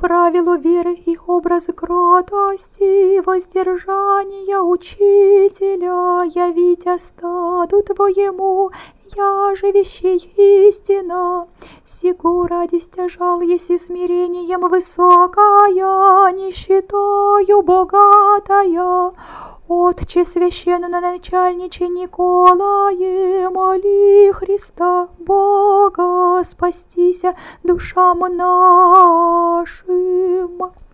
правилу веры и образ кротости, воздержания учителя явить стаду твоему, я же вещей истина. Сего ради стяжал, если смирением высокая, нищетою богатая. Отче священноначальниче Николае, моли Христа Бога, спастися душам нашим.